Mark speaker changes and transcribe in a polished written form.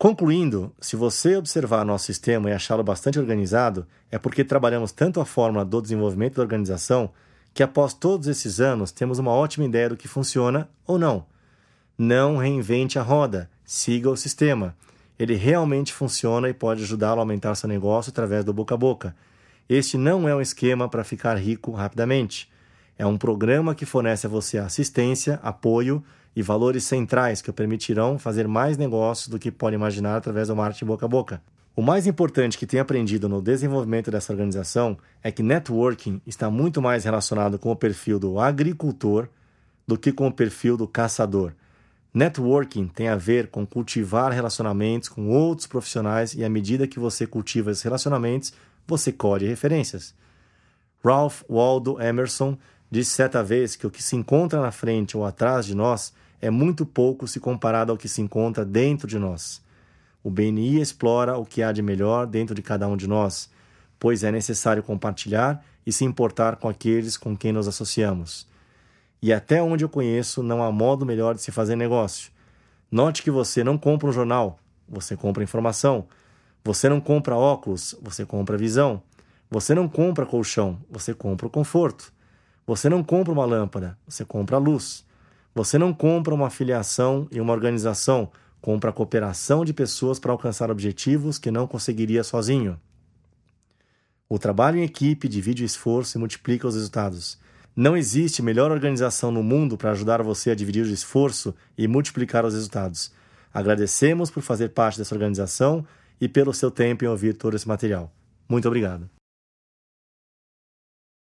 Speaker 1: Concluindo, se você observar nosso sistema e achá-lo bastante organizado, é porque trabalhamos tanto a fórmula do desenvolvimento da organização que após todos esses anos temos uma ótima ideia do que funciona ou não. Não reinvente a roda, siga o sistema. Ele realmente funciona e pode ajudá-lo a aumentar seu negócio através do boca a boca. Este não é um esquema para ficar rico rapidamente. É um programa que fornece a você assistência, apoio e valores centrais que o permitirão fazer mais negócios do que pode imaginar através do marketing boca a boca. O mais importante que tenho aprendido no desenvolvimento dessa organização é que networking está muito mais relacionado com o perfil do agricultor do que com o perfil do caçador. Networking tem a ver com cultivar relacionamentos com outros profissionais e à medida que você cultiva esses relacionamentos, você colhe referências. Ralph Waldo Emerson disse certa vez que o que se encontra na frente ou atrás de nós é muito pouco se comparado ao que se encontra dentro de nós. O BNI explora o que há de melhor dentro de cada um de nós, pois é necessário compartilhar e se importar com aqueles com quem nos associamos. E até onde eu conheço, não há modo melhor de se fazer negócio. Note que você não compra um jornal, você compra informação. Você não compra óculos, você compra visão. Você não compra colchão, você compra o conforto. Você não compra uma lâmpada, você compra a luz. Você não compra uma afiliação e uma organização, compra a cooperação de pessoas para alcançar objetivos que não conseguiria sozinho. O trabalho em equipe divide o esforço e multiplica os resultados. Não existe melhor organização no mundo para ajudar você a dividir o esforço e multiplicar os resultados. Agradecemos por fazer parte dessa organização e pelo seu tempo em ouvir todo esse material. Muito obrigado.